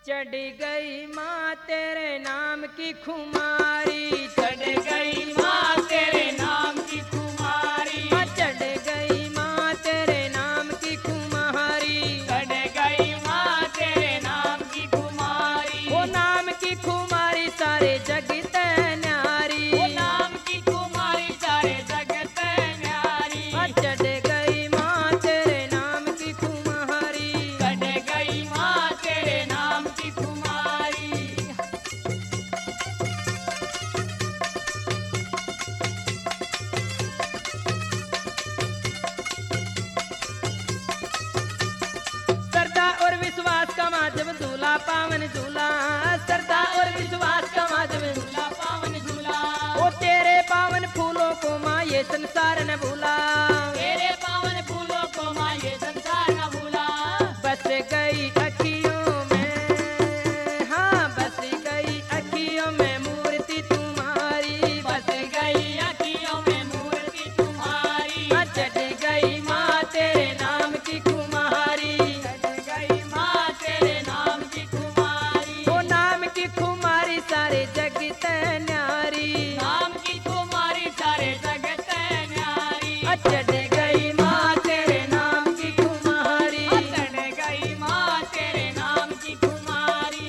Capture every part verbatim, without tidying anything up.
चढ़ गई माँ तेरे नाम की खुमारी, चढ़ गई माँ तेरे नाम की खुमारी, चढ़ गई माँ तेरे नाम की खुमारी, चढ़ गई माँ तेरे नाम की खुमारी। वो नाम की खुमारी सारे जग ते न्यारी, वो नाम की खुमारी सारे जगत न्यारी। चढ़ गई माँ तेरे नाम की खुमारी, चढ़ गई माँ तेरे नाम की खुमारी। श्रद्धा और विश्वास का माध्यम झूला पावन झूला, श्रद्धा और विश्वास का माध्यम झूला पावन झूला, वो तेरे पावन फूलों को माँ ये संसार न भूला, तेरे पावन फूलों को माँ ये संसार न भूला। बस गई अखियों में, हाँ बस गई अखियों में मूर्ति तुम्हारी, बस गई अखियों में मूर्ति तुम्हारी। चढ़ गई माँ तेरे नाम की खुमारी, चढ़ गई माँ तेरे नाम की खुमारी। वो नाम की खुमारी सारे जग ते न्यारी, नाम की खुमारी सारे जगत न्यारी। चढ़ गई माँ तेरे नाम की खुमारी, चढ़ गई माँ तेरे नाम की खुमारी।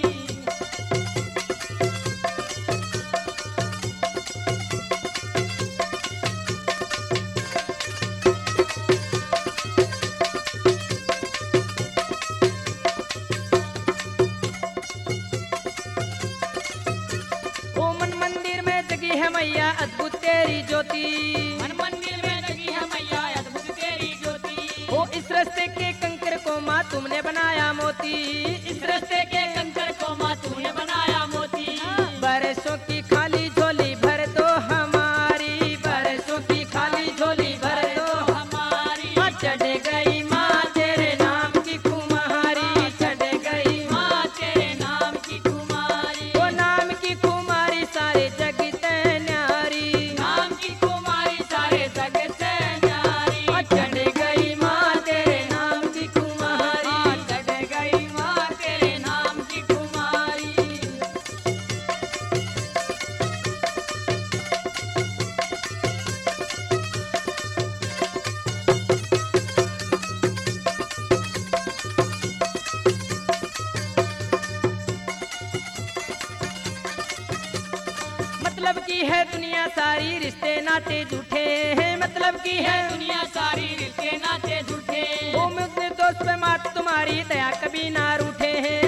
ओ मन मंदिर में जगी है मैया अद्भुत तेरी ज्योति, मन मंदिर में लगी है मैया अद्भुत तेरी ज्योति। ओ इस रास्ते के कंकर को माँ तुमने बनाया मोती, इस रास्ते के कंकर को माँ तूने बनाया मोती। बरसों की खाली झोली भर दो हमारी, बरसों की खाली झोली भर दो हमारी। हाँ, चढ़ गई माँ तेरे नाम की खुमारी, चढ़ गई माँ तेरे नाम की खुमारी। वो नाम की खुमारी सारे जग ते न्यारी, नाम की खुमारी सारे जगत न्यारी। चढ़ गई माँ तेरे नाम की खुमारी, चढ़ गई माँ तेरे नाम की खुमारी। मतलब की है दुनिया सारी रिश्ते नाते झूठे हैं, मतलब की है दुनिया सारी रिश्ते नाते झूठे। वो मुझसे दोस्त पे मात तुम्हारी दया कभी ना रूठे हैं,